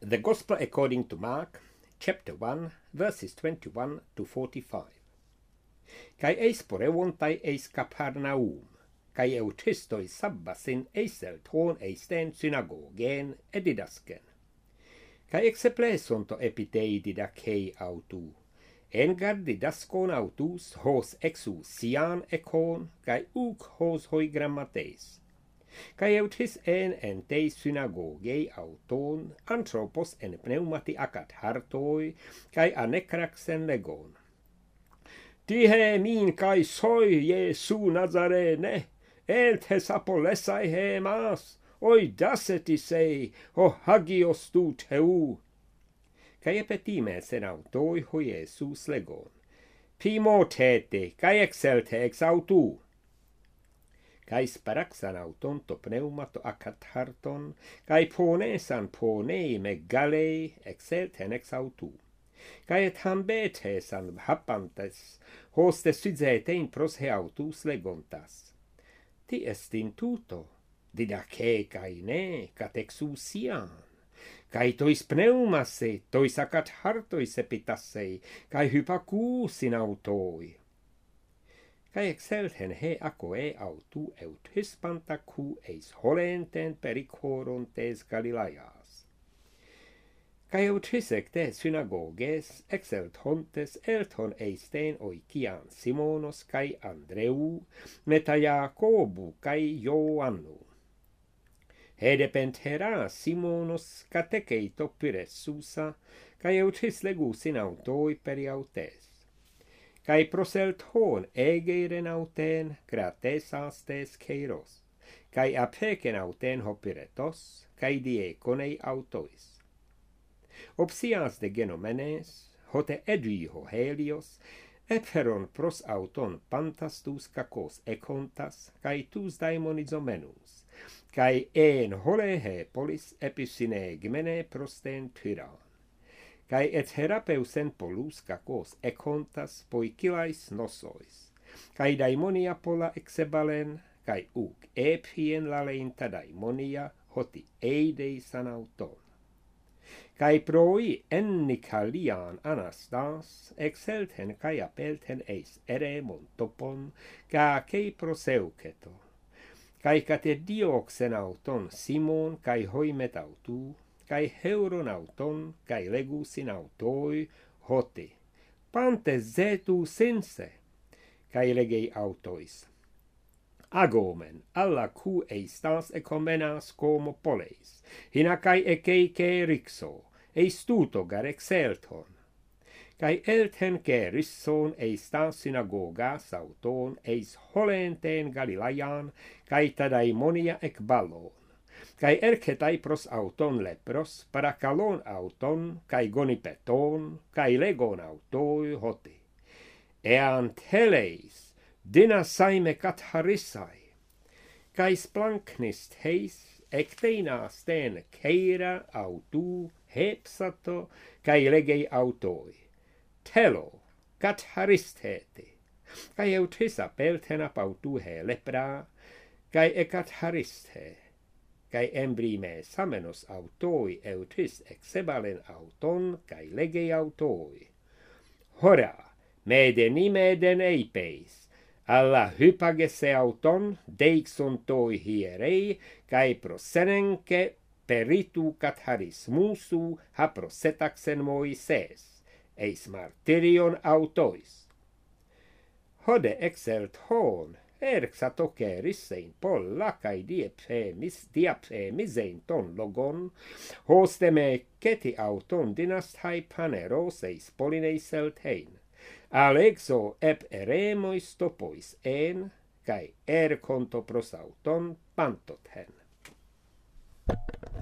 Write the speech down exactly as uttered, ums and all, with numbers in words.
The Gospel according to Mark, chapter one, verses twenty-one to forty-five. Kai eis porevontai eis Kapernaum, kai eutistoi sabbasin eisel ton eisten synagogen edidasken. Kai exeplesonto epitei didakei autu, engar didaskon autus hos exu sian ekon, kai uk hos hoi grammateis. Kai eutis en en tei synagogei auton, anthropos en pneumati akat hartoi, kai anekraksen legon. Tihe min kai soi Jesu Nazarene, eltes apolesai he mas, oi daseti sei, ho hagios tu teu. Kai epetime sen autoi ho Jesus legon. Pimo tete, kai exelte ex autu. Kai sparaxan auton to pneumato akat harton, kai ponesan ponei me galei exelten ex autu. Kai et hambetesan hapantes, hoste syzetein pros he autus legontas. Ti estin tuto, didace kai ne, cat exusian. Kai tois pneumase, tois akat hartois epitassei, kai hypacus in autoi. Kai exelten he akoe autu eut hispantaku eis holenten pericoron tes Galileas. Kai eut hisecte synagoges exelt hontes elton eisten oikian Simonos kai Andreu, meta Jacobu kai Joannu. Hedepent hera Simonos catecheito pyressusa, kai eut hislegus in autoi periautes. Kai proselt hon egeiren auten kratesastes keiros, kai apeken auten hopiretos, kai diekonei autois. Opsias de genomenes, hote eduiho helios, eperon pros auton pantastus kakos ekontas, kai tus daimonizomenus, kai en holehe polis episine gmene prosten tyran. Kai et herapeusen polus kakos ekontas poikilais nosois, kai daimonia pola exebalen, kai uk epien laleinta daimonia hoti eidei sanauton. Kai proi ennikalian anastas, exelten kai apelten eis eremon topon, ka kei proseuketo. Kai kate dioksen auton Simon kai hoimet autu, kai heuron auton, kai legusin autoi, hoti. Pante zetu sinse, kai legei autois. Agomen, alla cu eistas ecomenas como poleis, hina kai ekeike rixo, eis tutogar exelton. Kai elten ke risson eistas synagogas auton, eis holenten Galilean, kai tadaimonia ec ballon. Kai ercetai pros auton lepros, parakalon auton, kai gonipeton, kai legon autoi hoti. Ean teleis, dina saime katharissai, kai splanknist heis, ecteinas ten keira autu, hepsato, kai legei autoi. Telo, katharisteti, kai eutis apelten apautu he lepra, kai ekatharisthe. Kai embrime samenos autoi eutis exebalen auton, kai legei autoi. Hora, meden imeden eipeis, alla hypagese auton, deixon toi hierei, kai prosenenke peritu katharismusu ha prosetaxen Moises, eis martyrion autois. Hode exelt hon, erxatoke rissein polla kai diephemis diaphemisein ton logon, hosteme keti auton dinast hai paneros eis polineisselt hein, alexo ep eremois topois en, kai er conto pros auton pantot hen.